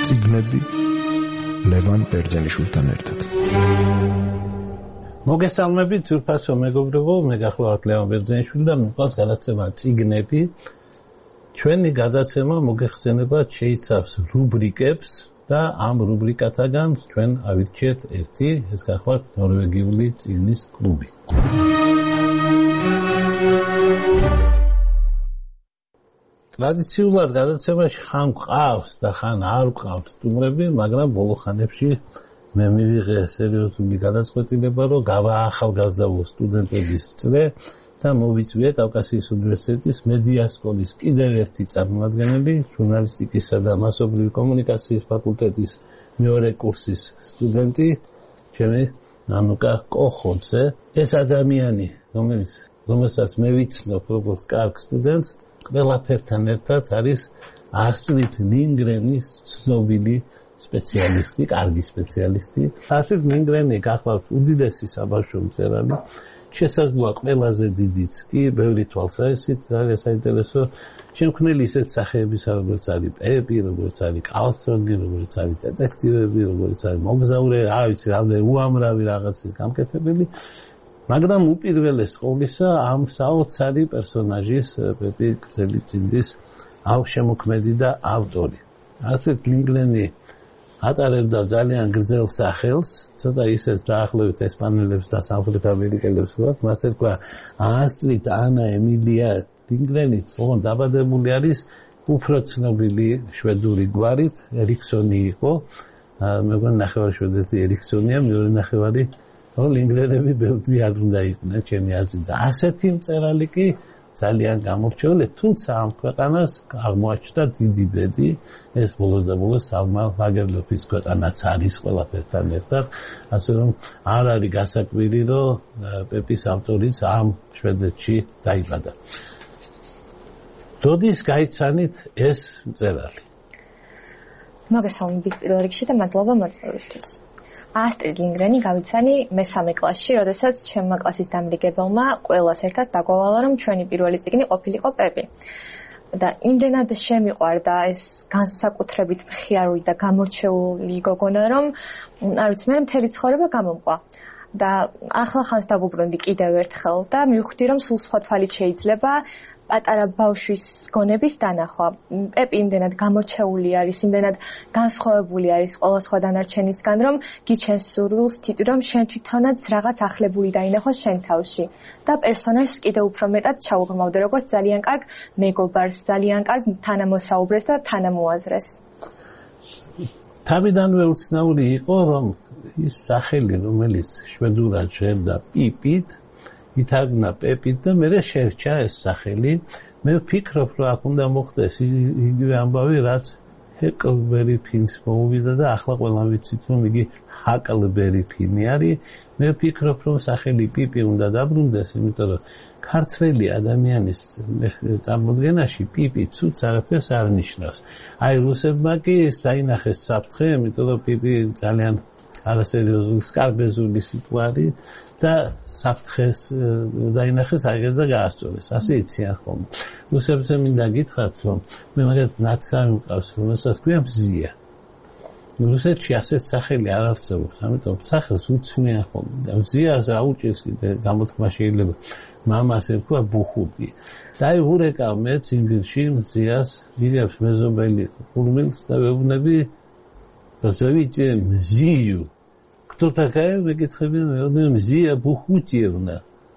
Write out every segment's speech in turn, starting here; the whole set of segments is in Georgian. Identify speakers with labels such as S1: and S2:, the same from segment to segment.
S1: წიგნები ლევან ბერძენიშვილთან ერთად.
S2: მოგესალმებით ძვირფასო მეგობრებო, მე გახლავართ ლევან ბერძენიშვილი და მიყვარს გადაცემა წიგნები. ჩვენი გადაცემა მოგეხსენება შეიცავს რუბრიკებს და ამ რუბრიკათაგან ჩვენ ავირჩიეთ ერთი, ეს გახლავართ ნორვეგიული წიგნის კლუბი. ტრადიციულად გადაცემაში ხან გვყავს და ხან არ გვყავს სტუმრები, მაგრამ ბოლო ხანებში მე მივიღე სერიოზული გადაწყვეტილება, რომ გავაახალგაზრდავო სტუდენტების წრე და მოვიწვიე კავკასიის უნივერსიტეტის მედია სკოლის კიდევ ერთი წარმომადგენელი, ჟურნალისტიკისა და მასობრივი კომუნიკაციის ფაკულტეტის მეორე კურსის სტუდენტი, ჩემი ნანუკა კოხოძე. ეს ადამიანი, რომელსაც მე ვიცნობ როგორც კარგ სტუდენტს, ყველაფერთან ერთად არის ასტრიდ ლინგრენის ცნობილი სპეციალისტი, კარგი სპეციალისტი. ასტრიდ ლინგრენი გახლავთ უდიდესი საბავშვო მწერალი, შესაძლოა ყველაზე დიდიც კი, ბევრი თვალსაზრისით ძალიან საინტერესო, შემქმნელი ისეთ სახეებისა, როგორც არის პეპი, როგორც არის კალსონი, როგორც არის დეტექტივები, როგორც არის მოგზაურე, რამდენი უამრავი რაღაცის გამკეთებელი. მაგრამ უპირველეს ყოვლისა ამ საოცარი პერსონაჟის პეპი გრძელიწინდის შემოქმედი და ავტორი. ასეთ ლინგრენი ატარებდა ძალიან გრძელ სახელს, ცოტა ისეთ დაახლოებით ესპანელებს და სამხრეთ ამერიკელებს ვთქვათ, მას ერქვა ასტრიდ ანა ემილია ლინგრენი, თუმცა დაბადებული არის უფრო ცნობილი შვედური გვარით, ერიქსონი იყო. მე მგონი ნახევარი შვედეთი ერიქსონია, მეორე ნახევარი ლინგრენები ბევრი არ უნდა იყვნენ ჩემი აზრით. და ასეთი მწერალი კი ძალიან გამორჩეული, თუმცა ამ ქვეყანას აღმოაჩნდა დიდი ბედი, ეს ბოლოს და ბოლოს სალმა ლაგერლოფის ქვეყანაც არის ყველაფერთან ერთად, ასე რომ არ არის გასაკვირი, რომ პეპის ავტორიც ამ შვედეთში დაიბადა. როდის გაიცანით ეს მწერალი?
S3: მოგესალმებით პირველ რიგში და მადლობა მოწვევისთვის. ასტრიდ ლინგრენი გავიცანი მესამე კლასში, როდესაც ჩემმა კლასის დამრიგებელმა ყველას ერთად დაგვავალა, რომ ჩვენი პირველი წიგნი ყოფილიყო პეპი. და იმდენად შემიყვარდა ეს განსაკუთრებით მხიარული და გამორჩეული გოგონა, რომ არ ვიცი, მე მთელი ცხოვრება გამომყვა. და ახლა ხანს დავუბრუნდი კიდევ ერთხელ და მივხვდი, რომ სულ სხვა თვალით შეიძლება პატარა ბავშვის გონების დანახვა. პეპი იმდენად გამორჩეული არის, იმდენად განსხვავებული არის ყველა სხვა დანარჩენისგან, რომ გიჩენს სურვილს, რომ შენ თვითონაც რაღაც ახლებული დაინახოს შენ თავში. და პერსონაჟს კიდევ უფრო მეტად ჩაუღრმავდა როგორც ძალიან კარგ მეგობარს, ძალიან კარგ თანამოსაუბრეს და თანამოაზრეს.
S2: თავიდანვე უცნაური იყო, რომ ის სახელი, რომელიც შვედურად ჟღერდა პიპით, ითარგმნა პეპით და მე შერჩა ეს სახელი. მე ვფიქრობ, რომ აქ უნდა მოხდეს იგივე ამბავი, რაც ჰეკლბერი ფინს მოუვიდა და ახლა ყველამ ვიცით, რომ იგი ჰაკლბერი ფინი არის. მე ვფიქრობ, რომ სახელი პიპი უნდა დაბრუნდეს, იმიტომ რომ ქართველი ადამიანის წარმოდგენაში პიპი ცუც არაფერს არ ნიშნავს. აი რუსებმა კი დაინახეს საფრთხე, იმიტომ რომ პიპი ძალიან არასერიოზული სკარბეზული სიტყვარი და საფრთხეს დაინახეს აიღეს და გაასწორეს. ასე იციან ხოლმე. რუსებზე მინდა გითხრათ, რომ მე მაგათ ნაცარი მყავს, რომელსაც ქვია მზია. რუსეთში ასეთ სახელი არ არსებობს, ამიტომ სახელს უცნიან ხოლმე. და მზიას აუჭირს კიდე გამოთქმა შეიძლება. მამას ერქვა ბუხუტი. და აი ურეკავ მე ციმბირში მზიას, იღებს მეზობელი ხურმილს და ვეუბნები Позовите Мзию. Кто такая? Вы говорите, Мзия Бухутьевна.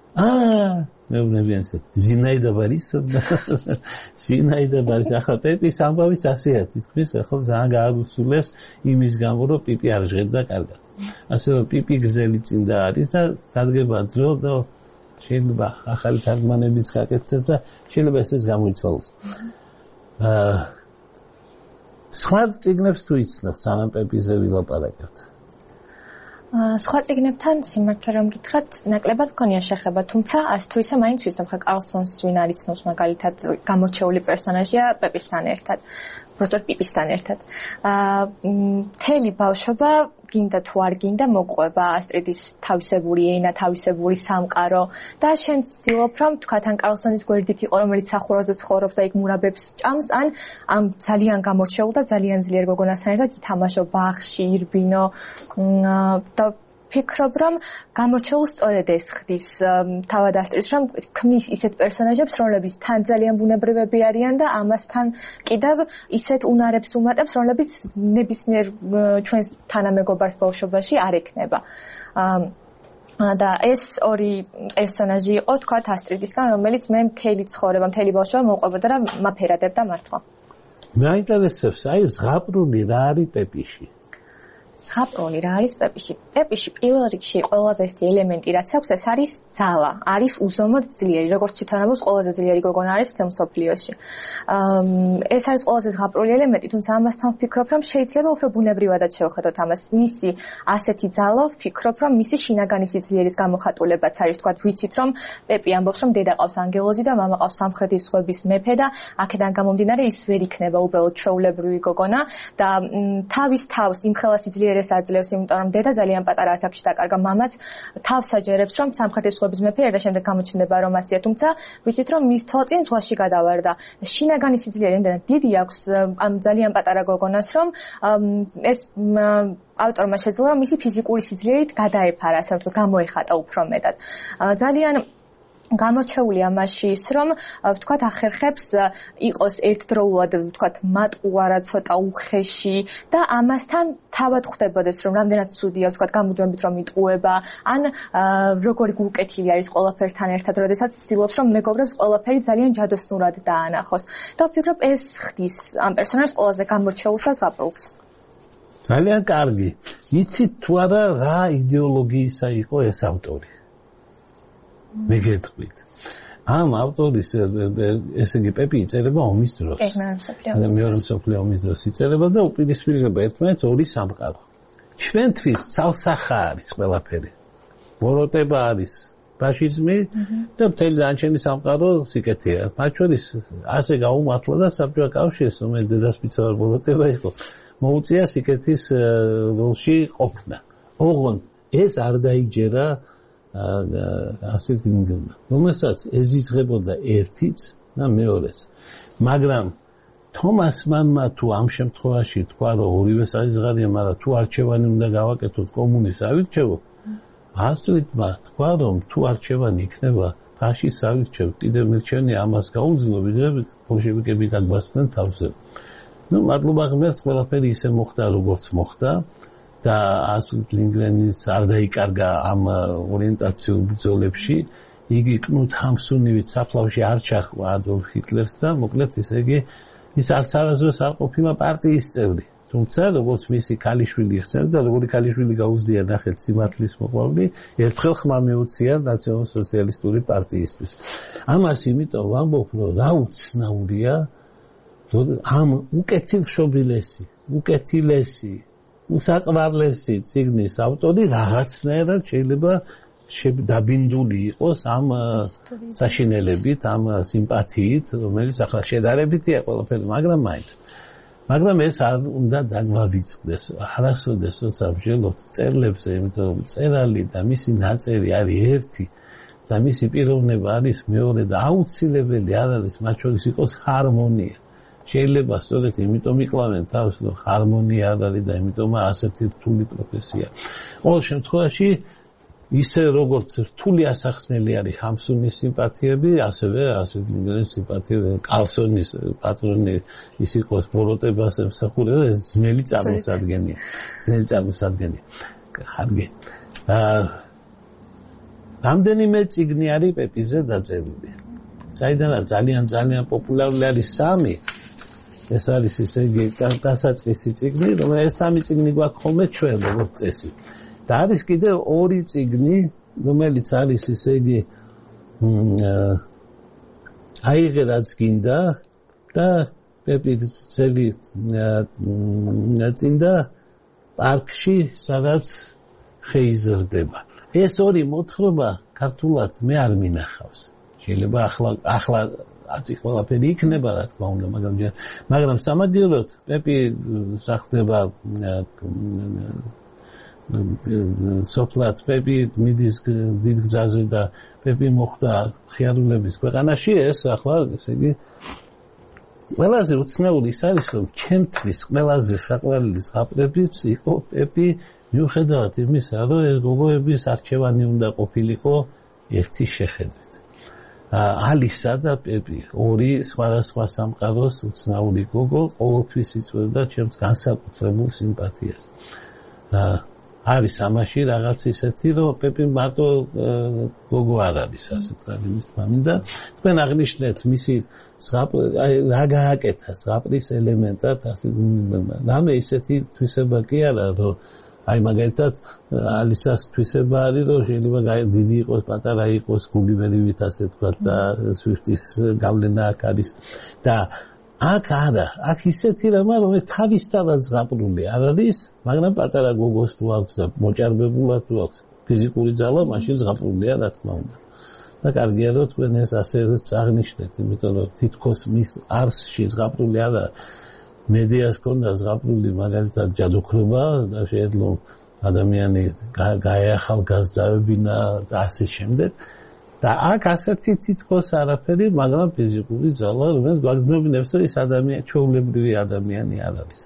S2: მე ვნებიანსა ზინაიდა ბარისოვნა. ზინაიდა ბარის ახლა პეპის ამბავიც ასეა თითქმის, ახლა ძალიან გააგუსულეს იმის გამო, რომ პიპი არ ჟღერდა კარგად. ასე რომ პიპი გრძელი წინდა არის და დადგება დრო და შეიძლება ახალი თარგმანებიც გაკეთდეს და შეიძლება ესეც გამოიცვალოს. სხვა წიგნებს თუ იცნობთ, სანამ პეპიზე ვილაპარაკებთ?
S3: სხვა წიგნებთან სიმართლე რომ გითხრათ, ნაკლებად მქონია შეხება, თუმცა ას თუ ისე მაინც ვიცნობ, ხა კარლსონს ვინ არ იცნობს მაგალითად გამორჩეული პერსონაჟია პეპისთან ერთად. პროფესორ პიპისთან ერთად. მთელი ბავშვობა გინდა თუ არ გინდა მოყვება ასტრიდის თავისებური ენა, თავისებური სამყარო და შენ ცდილობ რომ თქვათ ან კარლსონის გვერდით იყო რომელიც სახურავზე ცხოვრობს და იქ მურაბებს ჭამს ან ამ ძალიან გამორჩეულ და ძალიან ძლიერ გოგონასთან ერთად ითამაშო ბაღში, ირბინო და ფიქრობ რომ გამორჩეულ სწორედ ეს ხდის თავად ასტრიდს რომ ქმნის ისეთ პერსონაჟებს რომლებიც თან ძალიან ბუნებრივები არიან და ამასთან კიდევ ისეთ უნარებს უმატებს რომლებიც ნებისმიერ ჩვენს თანამეგობარს ბავშვობაში არ ექნება და ეს ორი პერსონაჟი იყო თქვათ ასტრიდისგან რომელიც მე მთელი ცხოვრება მთელი ბავშვობა მოყვებოდა და მაფერადებდა მართლა
S2: მე აინტერესებს აი ზღაპრული რა არის პეპიში
S3: ზღაპრული რა არის პეპიში? პეპიში პირველ რიგში ყველაზე ერთი ელემენტი რაც აქვს ეს არის ძალა, არის უზომოდ ძლიერი, როგორც თვითონაც ყველაზე ძლიერი გოგონა არის მთელ მსოფლიოში. ეს არის ყველაზე ზღაპრული ელემენტი, თუმცა ამასთან ვფიქრობ, რომ შეიძლება უფრო ბუნებრივადაც შევხედოთ ამას. მისი ასეთი ძალა ვფიქრობ, რომ მისი შინაგანი სიძლიერის გამოხატულებაც არის, თქვათ, ვიცით, რომ პეპი ამბობს, რომ დედა ყავს ანგელოზი და მამა ყავს სამხრეთის ზღვების მეფე და აქედან გამომდინარე ის ვერ იქნება უბრალოდ ჩვეულებრივი გოგონა და თავის თავს იმხელა სიძლიერეს აძლევს, იმიტომ რომ დედა ძალიან პატარა ასაკში დაკარგა, მამაც თავს აჯერებს, რომ სამხრეთის ზღვების მეფე და შემდეგ გამოჩნდება რომ ასეა, თუმცა ვიცით, რომ მის თვალწინ ზღვაში გადავარდა. შინაგანი სიძლიერე იმდენად დიდი აქვს ამ ძალიან პატარა გოგონას, რომ ეს ავტორმა შეძლო, რომ მისი ფიზიკური სიძლიერით გადაეფარა, ასე ვთქვათ, გამოეხატა უფრო მეტად. ძალიან გამორჩეული ამაში ის, რომ ვთქვათ, ახერხებს იყოს ერთდროულად, ვთქვათ, მატყუარა, ცოტა უხეში და ამასთან თავად ხვდებოდეს, რომ რამდენად ცუდია, ვთქვათ, გამუდმებით რომ იტყუება, ან როგორი გულკეთილი არის ყველაფერთან ერთად, როდესაც ცდილობს, რომ მეგობრებს ყველაფერი ძალიან ჯადოსნურად დაანახოს. და ვფიქრობ, ეს ხდის ამ პერსონაჟს ყველაზე გამორჩეულს და ზღაპრულს.
S2: ძალიან კარგი. იცით თუ არა რა იდეოლოგიისა იყო ეს ავტორი? მეგეთყვით. ამ ავტორის ესე იგი პეპი იწერება ომის დროს. მეორე მსოფლიო ომის დროს იწერება და უპირისპირდება ერთმანეთს ორი სამყარო. ჩვენთვის ცალსახა არის ყველაფერი. ბოროტება არის ფაშიზმი და მთელი დანარჩენი სამყარო სიკეთეა. მათ შორის ასე გაუმართლა და საბჭოთა კავშირს, რომელიც დედასპიცა ბოროტება იყო, მოუწია სიკეთის როლში ყოფნა. ოღონდ ეს არ დაიჯერა ასეთ იმდენმა, რომელსაც ეზიძღებოდა ერთიც და მეორეც. მაგრამ თომას მანმა თუ ამ შემთხვევაში თქვა, რომ ორივე საიზღარია, მაგრამ თუ არჩევანი უნდა გავაკეთოთ კომუნის ავირჩევო, ასტრიდმა თქვა, რომ თუ არჩევანი იქნება ფაშისტს ავირჩევ, კიდევ მირჩენია ამას გაუძლო, ვიდრე ბოლშევიკები გაგვასწრენ თავზე. მადლობა ღმერთს, ყველაფერი ისე მოხდა, როგორც მოხდა. და ასტრიდ ლინგრენის არ დაიკარგა ამ ორიენტაციულ ბრძოლებში. იგი კნუთ ჰამსუნივით საფლავში არ ჩახვა ადოლფ ჰიტლერს და მოკლედ ესე იგი ის არც არასდროს არ ყოფილა პარტიის წევრი. თუმცა როგორც მისი ქალიშვილი ხსენდა და როგორი ქალიშვილი გაუზდია ნახეთ სიმართლის მოყვარული, ერთხელ ხმა მიუწია ნაციონალ-სოციალისტური პარტიისთვის. ამას იმიტომ ვამბობ, რომ რა უცნაურია ამ უკეთილესი უსაყვარლესი წიგნის ავტორი რაღაცნაირად შეიძლება დაბინდული იყოს ამ საშინელებით, ამ სიმპათიით, რომელიც ახლა შედარებითია ყველაფერი, მაგრამ ეს არ უნდა დაგვავიწყდეს. არასოდეს როცა ვჟელოთ წერლებზე, იმიტომ რომ წერალი და მისი ნაწერი არის ერთი და მისი პიროვნება არის მეორე და აუცილებელი არ არის მათ შორის იყოს ჰარმონია. შეიძლება სწორედ იმიტომ იკლავენ თავს, რომ ჰარმონია არ არის და იმიტომაა ასეთი რთული პროფესია. ყოველ შემთხვევაში ისე როგორც რთული ასახსნელი არის ჰამსუნის სიმპათიები, ასევე ლინგრენის სიმპათიები, კარლსონის პატრონი ის იყოს ბოროტებას ემსახურება, ეს ძნელი წარმოსადგენია. კარგი. რამდენიმე წიგნი არის პეპიზე დაწერილი. საიდანაც ძალიან პოპულარული არის 3. ეს არის ისე დასაწყისი წიგნი, რომელიც სამი წიგნი გვაქვს ხოლმე ჩვენ როგორც წესი. და არის კიდევ 2 წიგნი, რომელიც არის ისე იგი აიღე რაც გინდა და პეპი ძელი წინდა პარკში, სადაც შეიზრდება. ეს 2 მოთხრობა ქართულად მე არ მინახავს. შეიძლება ახლა აწი ყველაფერი იქნება რა თქმა უნდა, მაგრამ სამაგიეროდ პეპი სახდება სოფლად პეპი მიდის დიდ გზაზე და პეპი მოხვდა ხიარულების ქვეყანაში ეს ახლა ესე იგი ყველაზე უცნაური ის არის რომ ჩემთვის ყველაზე საყვარელი ზღაპრებიც იყო პეპი მიუხედავად იმისა რომ ეს გოგოების არჩევანი უნდა ყოფილიყო ერთი შეხედვით ალისა და პეპი ორი სხვადასხვა სამყაროს უცნაური გოგო ყოველთვის იწვევდა ჩემს განსაკუთრებულ სიმპათიას არის ამაში რაღაც ისეთი რომ პეპი მარტო გოგო არ არის ასე თქვა იმის მამინდა თქვენ აღნიშნეთ მისი რა გააკეთა ზღაპრის ელემენტად ასე რამე ისეთი თვისება კი არა რომ აი მაგალითად ალისას თვისება არის რომ შეიძლება დიდი იყოს პატარა იყოს გულივერივით ასე თქვა და სვიფტის გავლენა აქ არის და აქ არა, აქ ისეთი რამაა, რომ ეს თავისთავად ზღაპრული არ არის, მაგრამ პატარა გოგოს თუ აქვს და მოჭარბებულად თუ აქვს ფიზიკური ძალა, მაშინ ზღაპრულია, რა თქმა უნდა. და კარგია რომ თქვენ ეს ასე წაღნიშნეთ, იმიტომ რომ თითქოს მის არსში ზღაპრული არა, მედიას ქონდა ზღაპრული მაგალითად ჯადოქრობა და შეეძლო ადამიანი გაეახალგაზრდავებინა და ასე შემდეგ. და აქ ასეთი თითქოს არაფერი, მაგრამ ფიზიკური ძალა, რომელიც გვაგრძნობინებს, რომ ეს ადამიანი ჩვეულებრივი ადამიანი არ არის.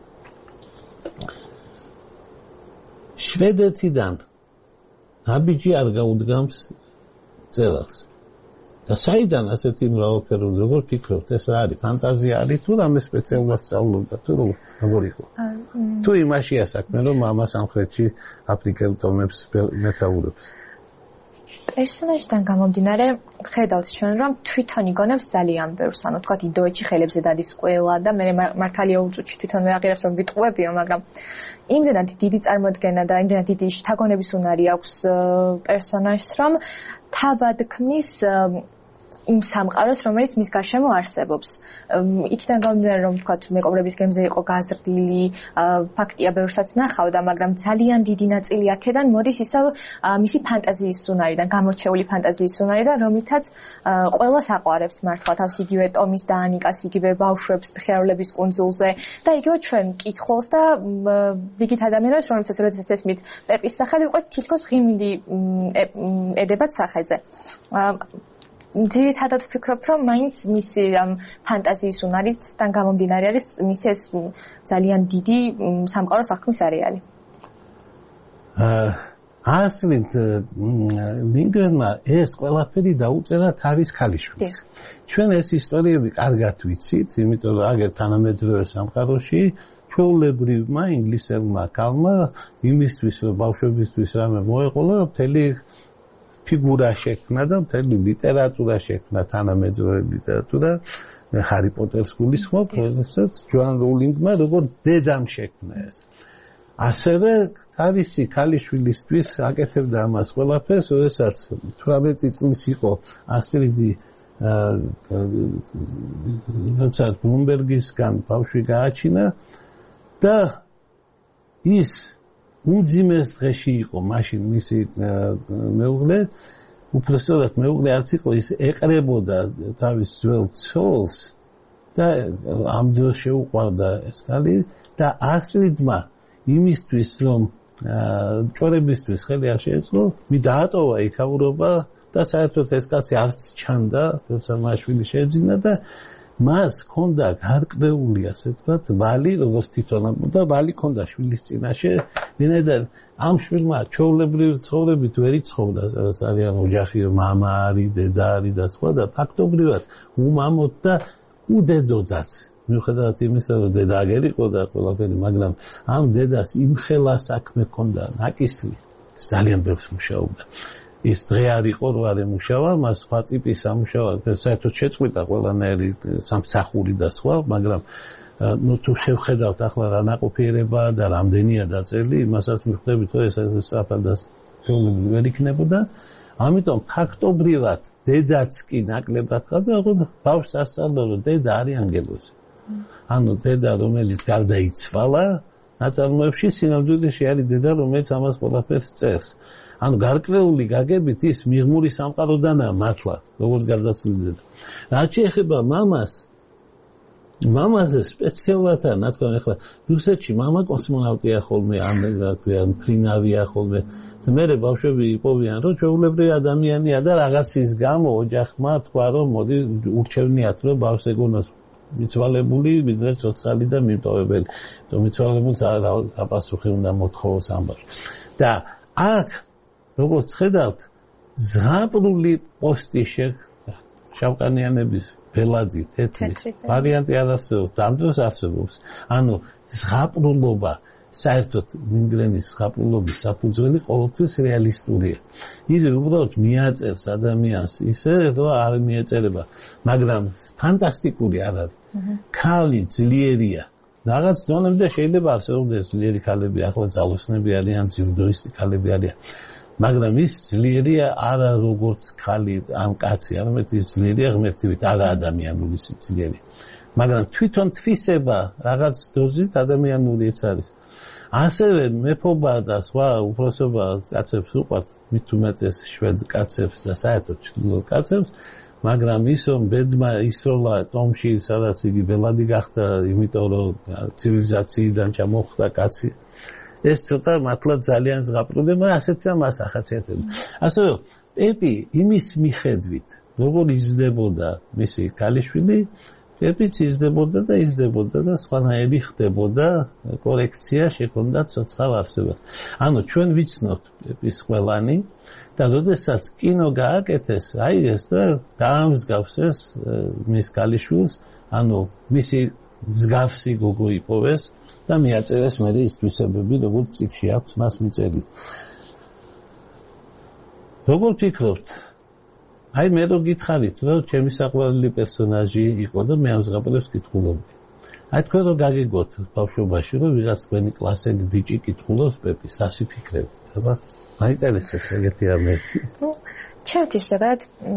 S2: შვედეთიდან აბიჯი არ გაუდგამს წერალს. და საიდან ასეთი მრავალფეროვანი, როგორ ფიქრობთ, ეს რა არის? ფანტაზია არის თუ რამე სპეციალურად სწავლობდა თუ როგორ იყო? თუ იმაშია საქმე, რომ მამა სამხრეთში აფრიკელ ტომებს მეთაურობს.
S3: პერსონაჟიდან გამომდინარე ხედავთ ჩვენ რომ თვითონ იგონებს ძალიან ბევრს, ანუ თქვათ იდოეთში ხელებზე დადის ყველა და მე მართალია უწუჩი თვითონ მე აღიარებს რომ ვიტყუებიო, მაგრამ იმდენად დიდი წარმოდგენა და იმდენად დიდი შთაგონების უნარი აქვს პერსონაჟს, რომ თავად ქმნის იმ სამყაროს, რომელიც მის გარშემო არსებობს. იქიდან გამომდინარე რომ თქვათ მეკობრების გემზე იყო გაზრდილი, ფაქტია ბევრსაც ნახავდა, მაგრამ ძალიან დიდი ნაწილი აქედან მოდის ისევ მისი ფანტაზიის უნარიდან, გამორჩეული ფანტაზიის უნარიდან, რომლითაც ყველას აყვარებს მართლა თავს იგივე ტომის და ანიკას, იგივე ბავშვებს ხიარულების კუნძულზე და იგივე ჩვენ მკითხველს და ვიგით ადამიანებს, რომლებსაც როდესაც ესმით პეპის სახელი, უკვე თითქოს ღიმილი ედებათ სახეზე. ძირითადად ვფიქრობ, რომ მაინც მისი ფანტაზიის უნარისგან გამომდინარე არის მისი ეს ძალიან დიდი სამყაროს აღქმის არეალი.
S2: ასლით ლინგრენმა ეს ყველაფერი დაუწერა თავის ქალიშვილს. ჩვენ ეს ისტორიები კარგად ვიცით, იმიტომ რომ აგერ თანამედროვე სამყაროში ჩვეულებრივმა ინგლისელმა ქალმა იმისთვის რომ ბავშვებისთვის რამე მოეყოლა, მთელი ფიგურა შექმნა და მთელი ლიტერატურა შექმნა, თანამედროვე ლიტერატურა, ჰარი პოტერს გულისხმობ, რომელსაც ჯოან როულინგმა როგორც დედამ შექმნა ეს. ასევე თავისი ქალიშვილისთვის აკეთებდა ამას ყველაფერს, როდესაც 18 წლის იყო ასტრიდი როცა ბლუმბერგისგან ბავშვი გააჩინა და ის უმძიმეს დღეში იყო მაშინ მისი მეუღლე, უბრალოდ მეუღლე არც იყო, ის ეყრებოდა თავის ძველ ცოლს და ამ დროს შეუყვარდა ეს ქალი და ასტრიდმა იმისთვის რომ ჭორებისთვის ხელი არ შეეწყო, მი დაატოვა იქაურობა და საერთოდ ეს კაცი არც ჩანდა, თორსა მაშვილი შეეძინა და მას ჰქონდა გარკვეული ასე ვთქვათ ვალი, როგორც თვითონ და ვალი ჰქონდა შვილის წინაშე, ვინაიდან ამ შვილმა ჩვეულებრივი ცხოვრებით ვერ იცხოვდა, სადაც არიან ოჯახი, მამა არის, დედა არის და სხვა და ფაქტობრივად უმამოდ და უდედოდაც მიუხედავად იმისა, რომ დედა აგერ იყო და ყველაფერი, მაგრამ ამ დედას იმხელა საქმე ჰქონდა ნაკისრი, ძალიან ბევრს მუშაობდა. ის დღე არ იყო, რომ არ ემუშავა, მას სხვა ტიპის ამუშავა, საერთოდ შეწყვიტა ყველანაირი სამსახური და სხვა, მაგრამ ნუ თუ შევხედავთ ახლა რა ნაყოფიერება და რამდენია დაწელი, იმასაც მიხვდებით, რომ ეს საფადას ჩვეულებრივ ვერ იქნებოდა. ამიტომ ფაქტობრივად დედაც კი ნაკლებად ხარ და ხო ბავშვს ასწავლა, რომ დედა არის ანგელოზი. ანუ დედა, რომელიც გარდაიცვალა, ნაწარმოებში სინამდვილეში არის დედა, რომელიც ამას ყველაფერს წერს. ანუ გარკვეული გაგებით ის მიღმური სამყაროდანაა მართლა, როგორც გარდაცვლილი. რაც შეეხება მამაზე სპეციალურად რა თქმა უნდა, ახლა რუსეთში მამა კოსმონავტია ხოლმე, ან რა ქვია, ფრინავია ხოლმე. მე ბავშვები იყვიან, რომ ჩვეულებრივი ადამიანია და რაღაცის გამო ოჯახმა თქვა, რომ მოდი ურჩევნიათ, რომ ბავშვს ეგონოს მიცვალებული, ვიდრე ცოცხალი და მიმტოვებელი. რომ მიცვალებულს აპასუხი უნდა მოთხოვოს ამბავს. და აქ როგორც ხედავთ, ზღაპრული პოსტი შავკანიანების ბელადი, თეთრი ვარიანტი არ არსებობს, ამ დროს არსებობს. ანუ ზღაპრულობა, საერთოდ მინგრენის ზღაპრულობის საფუძველი ყოველთვის რეალისტურია. ის უბრალოდ მიაწერს ადამიანს ისე, რომ არ მიეწერება, მაგრამ ფანტასტიკური არ არის. ქალი ძლიერია. რაღაც დონემდე შეიძლება არსებობდეს ძლიერი ქალები, ახლა ძალოსნები არიან, ძიუდოისტი ქალები არიან. მაგრამ ის ძლიერია არა როგორც ქალი ან კაცი, არამედ ის ძლიერია ღმერთივით, არა ადამიანური ძლიერი. მაგრამ თვითონ თვისება რაღაც დოზით ადამიანურიც არის. ასევე მეფობა და სხვა უფროსობა კაცებს უყვართ, მით უმეტეს შვედ კაცებს და საერთოდ ჩრდილო კაცებს, მაგრამ ის რომ ბედმა ისროლა ტომში, სადაც იგი ბელადი გახდა, იმიტომ რომ ცივილიზაციიდან ჩამოხვდა კაცი. ეს ცოტა მართლა ძალიან ზღაპრულება, ასეთი და მას ახასიათებდა. ასევე პეპი იმის მიხედვით, როგორ იზრდებოდა მისი ქალიშვილი, პეპიც იზრდებოდა და სხვანაირი ხდებოდა, კორექცია შექონდა ცოცხალ არსებას. ანუ ჩვენ ვიცნობთ პეპის ყველანი და როდესაც კინო გააკეთეს, აი ეს და დაამსგავსეს მის ქალიშვილს, ანუ მისი მსგავსი გოგო იპოვეს და მიაწერეს მე ის თვისებები, როგორც წიგნში აქვს მას მიწერილი. როგორ ფიქრობთ? აი მე რო გითხარით, რომ ჩემი საყვარელი პერსონაჟი იყო და მე ამ ზღაპრებს კითხულობდი. აი თქვენ რო გაგიგოთ ბავშვობაში, რომ ვიღაც თქვენი კლასელი ბიჭი კითხულობს პეპის, ასე ფიქრებით, აბა? მაინტერესებს ეგეთი რამე.
S3: ჩემთვის ზოგადად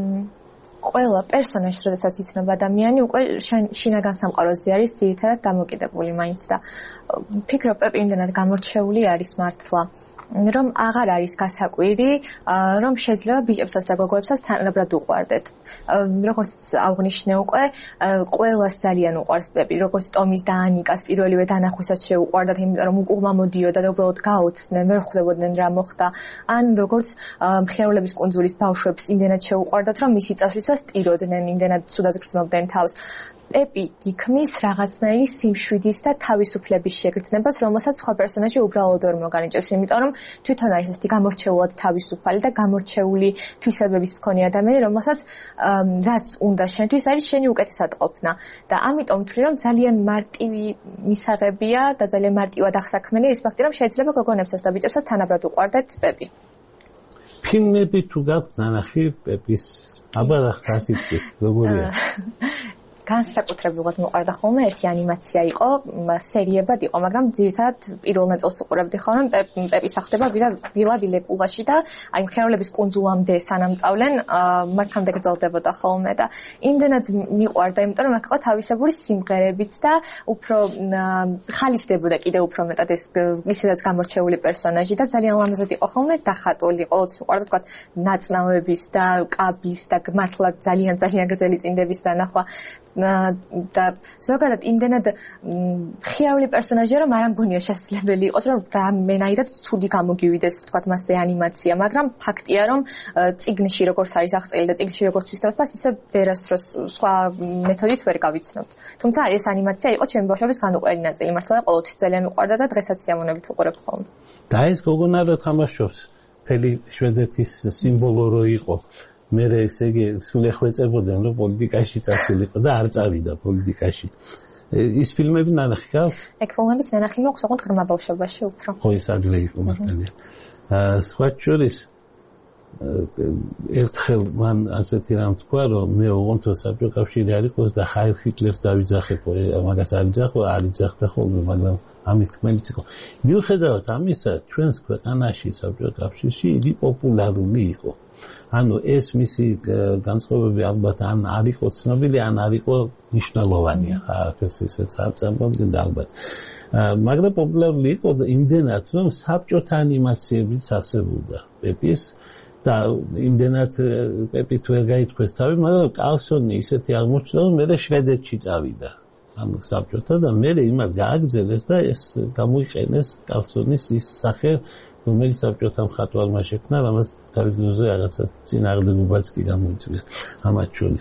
S3: ყველა პერსონაჟს, როდესაც იცნობა ადამიანი, უკვე შინაგან სამყაროზე არის ძირითადად დამოკიდებული მაინც და ფიქრობ პეპი იმდენად გამორჩეული არის მართლა, რომ აღარ არის გასაკვირი, რომ შეიძლება ბიჭებსაც და გოგოებსაც თანაბრად უყვარდეთ. როგორც აღნიშნე უკვე, ყველას ძალიან უყვარს პეპი, როგორც ტომის და ანიკას პირველივე დანახვისას შეუყვარდათ, იმიტომ რომ უკუღმა მოდიოდა და უბრალოდ გაოცდნენ, ვერ ხვდებოდნენ რა მოხდა, ან როგორც მხიარულების კუნძულის ბავშვებს იმდენად შეუყვარდათ, რომ მისი წასვლისას სტიროდნენ, იმდენად ცუდად გრძნობდნენ თავს. პეპი გიქმნის რაღაცნაირი სიმშვიდის და თავისუფლების შეგრძნებას, რომელსაც სხვა პერსონაჟი უბრალოდ ვერ მოგანიჭებს, იმიტომ რომ თვითონ არის ესეთი გამორჩეულად თავისუფალი და გამორჩეული თვისებების მქონე ადამიანი, რომელსაც რაც უნდა შენთვის არის შენი უკეთესად ყოფნა. და ამიტომ ვთვლი, რომ ძალიან მარტივი მისაღებია და ძალიან მარტივად აღსაქმელია ის ფაქტი, რომ შეიძლება გოგონებსაც და ბიჭებსაც თანაბრად უყვარდეთ პეპი.
S2: ფილმები თუ გაქვთ ნანახი პეპის, აბა რა ხასიათით, როგორია?
S3: განსაკუთრებულად მოყვარდა ხოლმე ერთი ანიმაცია იყო, სერიებად იყო, მაგრამ ძირითადად პირველ ნაწილს უყურებდი ხოლმე პეპი სახდება ვილა ვილეკულაში და აი მხიარულების კუნძულამდე სანამწავლენ, მანქანამდე გრძელდებოდა ხოლმე და იმდენად მიყვარდა, იმიტომ რომ აქ იყო თავისებური სიმღერებიც და უფრო ხალისდებოდა კიდევ უფრო მეტად ეს ისედაც გამორჩეული პერსონაჟი და ძალიან ლამაზად იყო ხოლმე დახატული, ყოველთვის მიყვარდა თქვა ნაწნავების და კაბის და მართლა ძალიან გრძელი წინდების დანახვა. და ზოგადად იმდენად ხიარული პერსონაჟია, რომ არ ამგონია შესაძლებელი იყოს, რომ რამენაირად ცუდი გამოგივიდეს, თქვათ მასზე ანიმაცია, მაგრამ ფაქტია, რომ წიგნში როგორც არის აღწერილი და წიგნში როგორც ვისწავლთ, ისე ვერასდროს სხვა მეთოდით ვერ გავიცნობთ. თუმცა ეს ანიმაცია იყო ჩემი ბავშვობის განუყრელი ნაწილი, მართლა ყოველთვის ძალიან მიყვარდა და დღესაც სიამოვნებით ვუყურებ ხოლმე.
S2: და ეს გოგონა რო თამაშობს, მთელი შვედეთის სიმბოლო რო იყო. მე ესე იგი სულ ეხვეწებოდნენ, რომ პოლიტიკაში წასულიყო და არ წავიდა პოლიტიკაში. ის ფილმები ნანახი გაქვს?
S3: ეგ ფილმებიც ნანახი მაქვს, ოღონდ ღრმა ბავშვობაში უფრო.
S2: ხო, ის ადრე იყო მართალია. სხვა შორის ერთხელ მან ასეთი რამ თქვა, რომ მე ოღონდ საბჭოთა კავშირი არ იყოს და ხაილ ჰიტლერს დავიძახებო, მაგას არ იძახდა ხოლმე, მაგრამ ამის თქმელიც იყო. მიუხედავად ამისა, ჩვენს ქვეყანაში საბჭოთა კავშირში იგი პოპულარული იყო. ანუ ეს მისი განწყობები ალბათ ან არ იყო ცნობილი, ან არ იყო მნიშვნელოვანი. ახლა ეს ისეც არ წამოვიდნენ ალბათ. მაგრამ პოპულარული იყო იმდენად, რომ საბჭოთა ანიმაციებიც არსებობდა პეპის და იმდენად პეპით ვერ გაითქვეს თავი, მაგრამ კალსონი ისეთი აღმოჩნდა, რომ მე შვედეთში წავიდა. ანუ საბჭოთა და მე იმათ გააგრძელეს და ეს გამოიყენეს კალსონის ის სახე, რომელიც საბჭოთა მხატვარმა შექმნა, რამაც თავიდანვე რაღაცა წინააღმდეგობაც კი გამოიწვია ამათ შორის.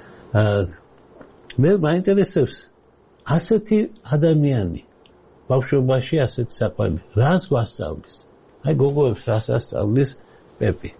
S2: მე მაინტერესებს ასეთი ადამიანი ბავშვობაში ასეთი საყვარელი რას გვასწავლის? აი გოგოებს რას ასწავლის პეპი?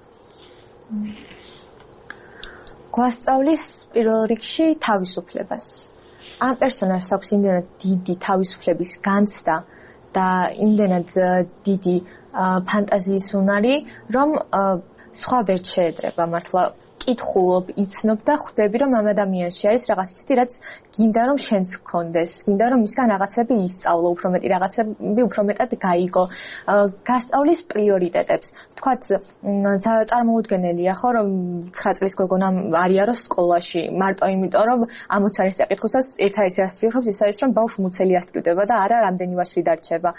S3: გვასწავლის პირველ რიგში თავისუფლებას. ამ პერსონაჟს აქვს იმდენად დიდი თავისუფლების განცდა და იმდენად დიდი ფანტაზიის უნარი, რომ სხვა ვერ შეედრება მართლა კითხულობ, იცნობ და ხვდები, რომ ამ ადამიანში არის რაღაც ისეთი, რაც გინდა რომ შენც გქონდეს, გინდა რომ მისგან რაღაცები ისწავლო, უფრო მეტი რაღაცები უფრო მეტად გაიგო, გასწავლის პრიორიტეტებს. ვთქვათ, წარმოუდგენელია ხო, რომ 9 წლის გოგონა არიარო სკოლაში, მარტო იმიტომ, რომ ამ მოცარის წაკითხვასაც ერთ-ერთი რაც ვიხობს, ის არის, რომ ბავშვი მუცელი ასტივდება და არა რამდენი ვაშვი დარჩება.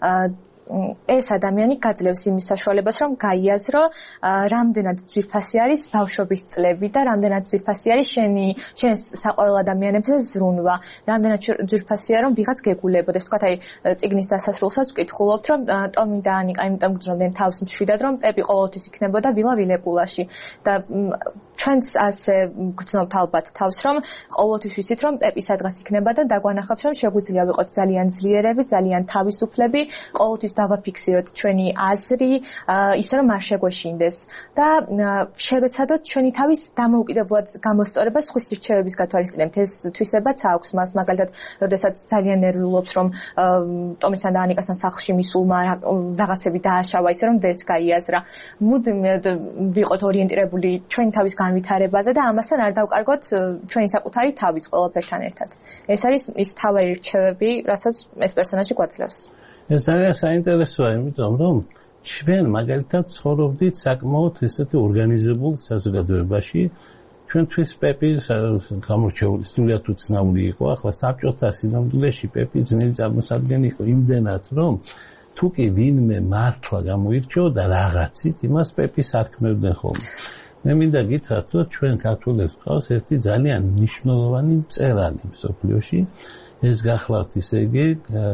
S3: ეს ადამიანი გაძლევს იმის საშუალებას, რომ გაიაზრო, რამდენად ძვირფასი არის ბავშვობის წლები და რამდენად ძვირფასი არის შენს საყვარელ ადამიანებზე ზრუნვა, რამდენად ძვირფასია, რომ ვიღაც გეგულებოდეს. თქვათ, აი, წიგნის დასასრულსაც ვკითხულობთ, რომ ტომი და ანიკა იმიტომ გძნობდნენ თავს მშვიდად, რომ პეპი ყოველთვის იქნებოდა ვილა ვილეკულაში და ჩვენც ასე გძნობთ ალბათ თავს, რომ ყოველთვის ვიცით, რომ პეპი სადღაც იქნება და დაგვანახავს, რომ შეგვიძლია ვიყოთ ძალიან ძლიერები, ძალიან თავისუფლები, ყოველთვის დავაფიქსიროთ ჩვენი აზრი, ისე რომ არ შეგვეშინდეს და შევეცადოთ ჩვენი თავის დამოუკიდებლად გამოსწორება სხვის რჩევების გათვალისწინებით. ეს თვისებაც აქვს მას, მაგალითად, როდესაც ძალიან ნერვიულობს, რომ ტომისთან და ანიკასთან სახლში მისულმა რაღაცები დააშავა, ისე რომ ვერც გაიაზრა. მუდმივად ვიყოთ ორიენტირებული ჩვენი თავის განვითარებაზე და ამასთან არ დავკარგოთ ჩვენი საკუთარი თავის ყველაფერთან ერთად. ეს არის ის თავი რჩევები, რასაც ეს პერსონაჟი გვაძლევს.
S2: ეს ძალიან საინტერესოა, იმიტომ რომ ჩვენ მაგალითად ცხოვრობდით საკმაოდ ესეთი ორგანიზებულ საზოგადოებაში. ჩვენთვის პეპი გამორჩეული სულიად უცნაური იყო. ახლა საბჭოთა სინამდვილეში პეპი ძნელი წარმოსადგენელი იყო იმდენად, რომ თუ კი ვინმე მართლა გამოირჩეოდა რაღაცით, იმას პეპის არქმევდნენ ხოლმე. მე მინდა გითხრათ, რომ ჩვენ ქართველებს გვყავს ერთი ძალიან მნიშვნელოვანი მწერალი მსოფლიოში. ეს გახლავთ ისე იგი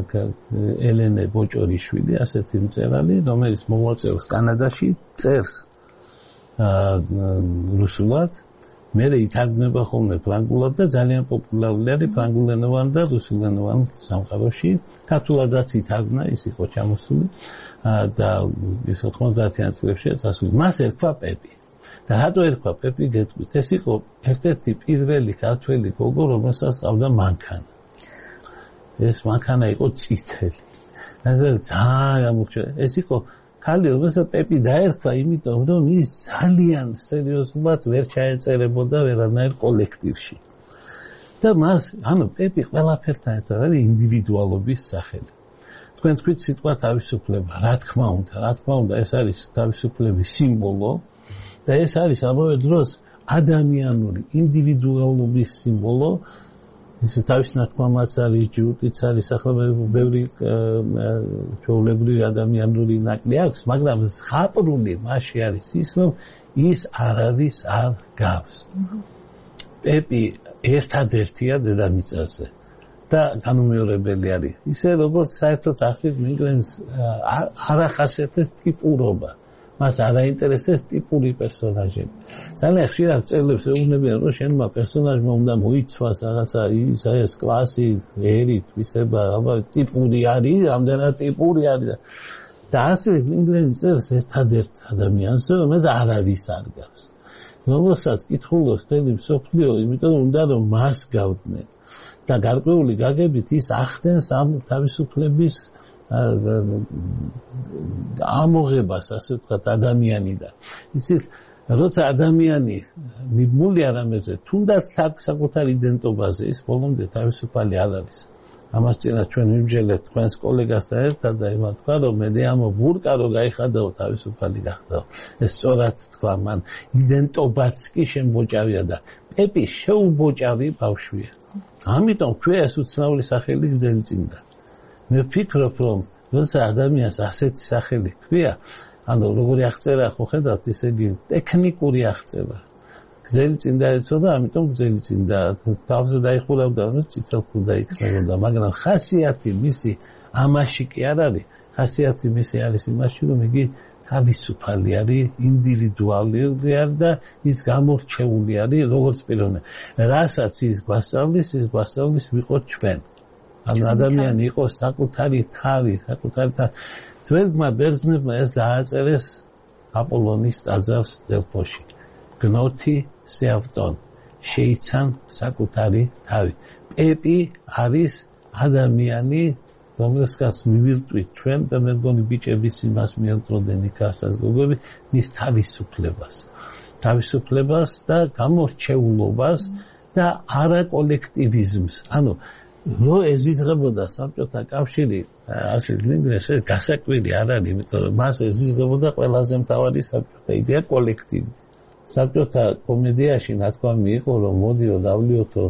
S2: ელენე ბოჭორიშვილი, ასეთი მწერალი, რომელიც მოღვაწეობს კანადაში, წერს რუსულად, მერე ითარგმნება ხოლმე ფრანგულად და ძალიან პოპულარული არის ფრანგულენოვან და რუსულენოვან სამყაროში. ქართულადაც ითარგმნა, ის იყო ჩამოსული და ის 90-იან წლებში წასული. მას ერქვა პეპი. და რატო ერქვა პეპი გეტყვით? ეს იყო ერთ-ერთი პირველი ქართველი გოგო, რომელსაც ჰყავდა მანქანა. ეს მანქანა იყო წითელი. ძალიან გამორჩეული. ეს იყო ქალი, რომელსაც პეპი დაერქვა, იმიტომ რომ ის ძალიან სერიოზულად ვერ ჩაეწერებოდა ვერანაირ კოლექტივში. და მას, ანუ პეპი ყველაფერთან ერთად არის ინდივიდუალობის სახელი. თქვენ თქვით სიტყვა თავისუფლება, რა თქმა უნდა, ეს არის თავისუფლების სიმბოლო და ეს არის ამავე დროს ადამიანური ინდივიდუალობის სიმბოლო. ის თავის ნათქვამაც არის, ჯიუტიც არის, ახლა ბევრი ჩვეულებრივი ადამიანური ნაკლი აქვს, მაგრამ ზღაპრული მასში არის ის, რომ ის არავის არ გავს. პეპი ერთადერთია დედამიწაზე და განუმეორებელი არის. ისე როგორც საერთოდ ახსით მიგრენს არ ახასიათებს ტიპურობა. მას არ აინტერესებს ტიპური პერსონაჟები. ძალიან ხშირად წერლებს ეუბნებიან, რომ შენმა პერსონაჟმა უნდა მოიცვას რაღაცა ის კლასი, ერი, თვისება, აბა ტიპური არის, ამდენად ტიპური არის. და ასე ინგლისში წერს ერთადერთ ადამიანს, რომელსაც არავის არ გავს. რომელსაც კითხულობს მთელი მსოფლიო, იმიტომ უნდა რომ მას გავდნენ. და გარკვეული გაგებით ის ახდენს ამ თავისუფლების ამოღებას, ასე ვთქვათ, ადამიანიდან. იცით, როცა ადამიანი მიბმულია რამეზე, თუნდაც საკუთარ იდენტობაზე, ის ბოლომდე თავისუფალი არ არის. ამას წინათ ჩვენ ვიმსჯელეთ თქვენს კოლეგასთან ერთად და იმან თქვა, რომ მე ამო ბურკა რო გაიხადაო, თავისუფალი გახდაო. ეს სწორად თქვა მან, იდენტობაც კი შემბოჭავია და პეპი შეუბოჭავი ბავშვია. ამიტომ ქვია ეს უცნაური სახელი გრძელი წინდა. მე ვფიქრობ, რომ როცა ადამიანს ასეთი სახელი ჰქვია, ანუ როგორი აღწერა ხო ხედავთ, ესე იგი ტექნიკური აღწერა. გზელი წინ დაეცოდა, ამიტომ გზელი წინ თავზე დაიხურავდა, რომ წითელქუდა იქნებოდა, მაგრამ ხასიათი მისი ამაში კი არ არის. ხასიათი მისი არის იმაში, რომ იგი თავისუფალი არის, ინდივიდუალური არის და ის გამორჩეული არის როგორც პიროვნება. რასაც ის გვასწავლის, ვიყოთ ჩვენ. ანუ ადამიანი იყოს საკუთარი თავი. ძველმა ბერძნებმა ეს დააწერეს აპოლონის ტაძარს დელფოში. გნოთი სეავტონ, შეიცან საკუთარი თავი. პეპი არის ადამიანი, რომელსაც მივირტვით ჩვენ და მე მგონი ბიჭების იმას მიელწოდნენ იქასაც გოგოები, მის თავისუფლებას და გამორჩეულობას და არა კოლექტივიზმს. ანუ რო ეზიზღებოდა საბჭოთა კავშირი, ასე ეს გასაკვირი არ არის, იმიტომ რომ მას ეზიზღებოდა ყველაზე მთავარი საბჭოთა იდეა კოლექტივი. საბჭოთა კომედიაში ნათქვამი იყო, რომ მოდიო დავლიოთო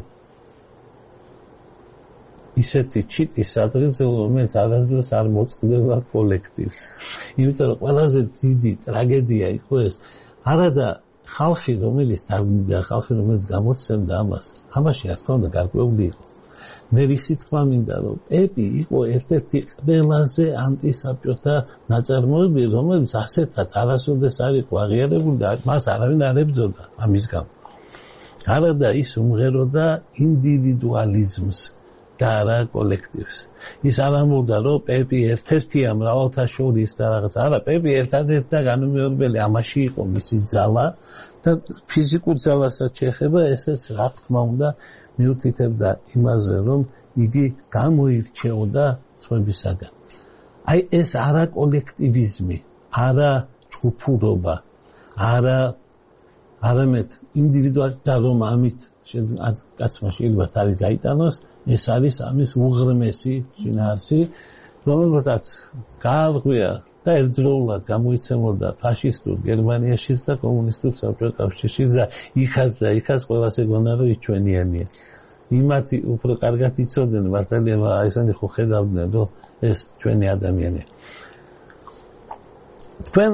S2: ისეთი ჩიტი სადღეზე, რომელიც არასდროს არ მოწყდება კოლექტივს. იმიტომ რომ ყველაზე დიდი ტრაგედია იყო ეს, არადა ხალხი, რომელიც დავიდა, ხალხი, რომელიც გამოცემდა ამას, ამაში რა თქმა უნდა გარკვეული იყო. მე ვისი თქვა მინდა, რომ პეპი იყო ერთ-ერთი ყველაზე ანტისაბჭოთა ნაწარმოები, რომელიც ასეთად არასოდეს არ იყო აღიარებული და მას არავინ არ ებრძოდა ამის გამო. არადა ის უმღეროდა ინდივიდუალიზმს და არა კოლექტივს. ის არ ამბობდა, რომ პეპი ერთ-ერთია მრავალთა შორის და რაღაც. არა, პეპი ერთადერთი და განუმეორებელი ამაში იყო მისი ძალა და ფიზიკურ ძალასაც შეეხება, ესეც რა თქმა უნდა მიუთითებდა იმაზე, რომ იგი გამოირჩეოდა სხვებისაგან. აი ეს არა კოლექტივიზმი, არა ჯგუფურობა, არამედ ინდივიდუალი და რომ ამით კაცმა შეიძლება თავი გაიტანოს, ეს არის ამის უღრმესი შინაარსი, რომელსაც გაარღვია და ერთდროულად გამოიცემოდა ფაშისტურ გერმანიაშიც და კომუნისტურ საბჭოთა კავშირშიც და იქაც ყველას ეგონა, რომ ის ჩვენიანია. იმათი უფრო კარგად იცოდნენ მართალია, ესენი ხო ხედავდნენ, რომ ეს ჩვენი ადამიანია. თქვენ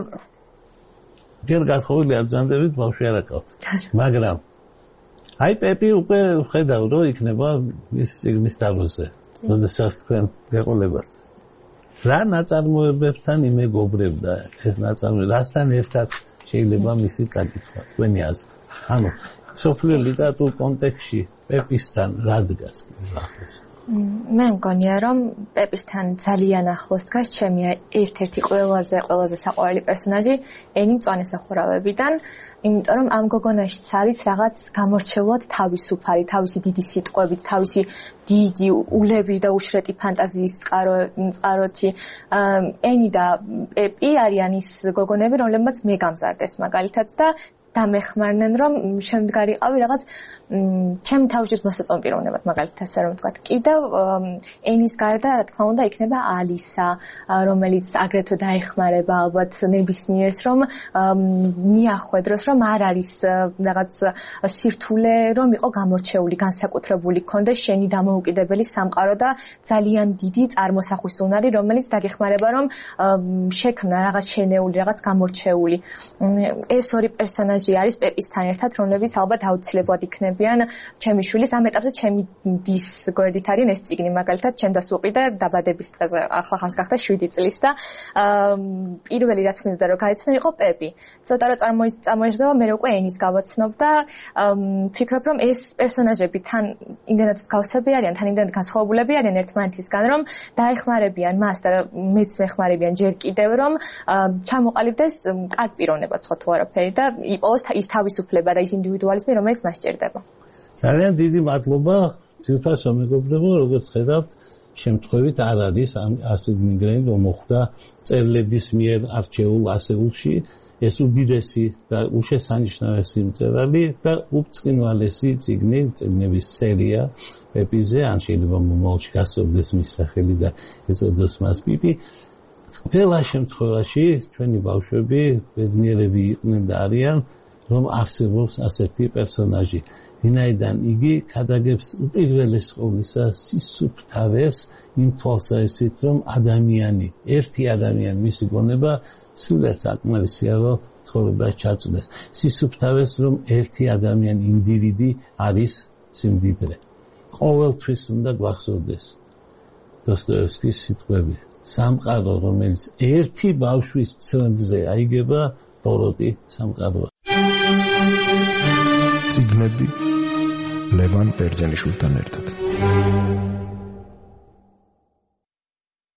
S2: ჯერ გათხოვილი აბზანდებით ბავშვი არ აკავთ. მაგრამ აი პეპი უკვე ხედავ, რომ იქნება ის სიგნის დაბოზე. როდესაც თქვენ გეყოლებათ. რა ნაწარმოებებთან იმეგობრებდა ეს ნაწარმოები, რასთან ერთად შეიძლება მისი წაკითხვა, თქვენი აზრი. ანუ სოფლიო ლიტერატურულ კონტექსტში პეპისთან რა დგას ახლოს?
S3: მე მგონია, რომ პეპისთან ძალიან ახლოს დგას ჩემი ერთ-ერთი ყველაზე საყვარელი პერსონაჟი ენი მწვანესახურავებიდან, იმიტომ რომ ამ გოგონაშიც არის რაღაც გამორჩეულად თავისუფალი, თავისი დიდი სიტყვებით, თავისი დიდი ულევი და უშრეტი ფანტაზიის წყაროთი. ენი და პეპი არიან ის გოგონები, რომლებმაც მე გამზარდეს მაგალითად და დამეხმარნენ, რომ შემდგარიყავი რაღაც ჩემი თავშიც მოსაწონ პიროვნებად, მაგალითად ასე რომ ვთქვათ. კიდევ ენის გარდა, რა თქმა უნდა, იქნება ალისა, რომელიც აგრეთვე დაეხმარება ალბათ ნებისმიერს, რომ მიახვედროს, რომ არ არის რაღაც სირთულე, რომ იყო გამორჩეული, განსაკუთრებული, ქონდეს შენი დამოუკიდებელი სამყარო და ძალიან დიდი წარმოსახვის უნარი, რომელიც დაგეხმარება, რომ შექმნა რაღაც შენეული, რაღაც გამორჩეული. ეს ორი პერსონაჟი არის პეპისთან ერთად, რომლებიც ალბათ აუცილებლად იქნებიან ჩემი შვილის ამ ეტაპზე ჩემი დის გვერდით არიან ეს წიგნი, მაგალითად ჩემ დას უყიდა დაბადების დღეზე, ახლა ხანს გახდა 7 წლის და პირველი რაც მინდოდა რომ გაიცნო იყო პეპი. ცოტა რომ წარმოეждდება, მე უკვე ენის გავაცნობ და ვფიქრობ რომ ეს პერსონაჟები თან იმდენად გავსები არიან, თან იმდენად განსხვავებულები არიან ერთმანეთისგან, რომ დაეხმარებიან მას და მეც მეხმარებიან ჯერ კიდევ რომ ჩამოყალიბდეს კარგ პიროვნებად სხვა თუ არაფერი და ის თავისუფლება და ის ინდივიდუალიზმი, რომელიც მას სჭირდება.
S2: ძალიან დიდი მადლობა, ძირფასო მეგობრებო, როგორც ხედავთ, შემთხვევით არ არის ასტრიდ ლინდგრენი, რომ მოხვდა წერლების მიერ არჩეულ ასეულში, ეს უდიდესი და უშესანიშნავესი მწერალი და უბრწყინვალესი წიგნების სერია პეპიზე, ან შეიძლება მომავალში გასწორდეს მის სახელი და ეწოდოს მას პიპი. ყველა შემთხვევაში ჩვენი ბავშვები ბედნიერები იყვნენ და არიან, რომ არსებობს ასეთი პერსონაჟი. ვინაიდან იგი ქადაგებს უპირველეს ყოვლისა სისუფთავეს იმ თვალსაზრისით, რომ ადამიანი, ერთი ადამიანი მისი გონება სულად საკმარისია, რომ ცხოვრებას ჩაწვდეს. სისუფთავეს, რომ ერთი ადამიანი ინდივიდი არის სიმდიდრე. ყოველთვის უნდა გვახსოვდეს დოსტოევსკის სიტყვები. სამყარო, რომელიც ერთი ბავშვის ცემზე აიგება, ბოროტი სამყაროა.
S1: წიგნები ლევან ბერძენიშვილთან ერთად.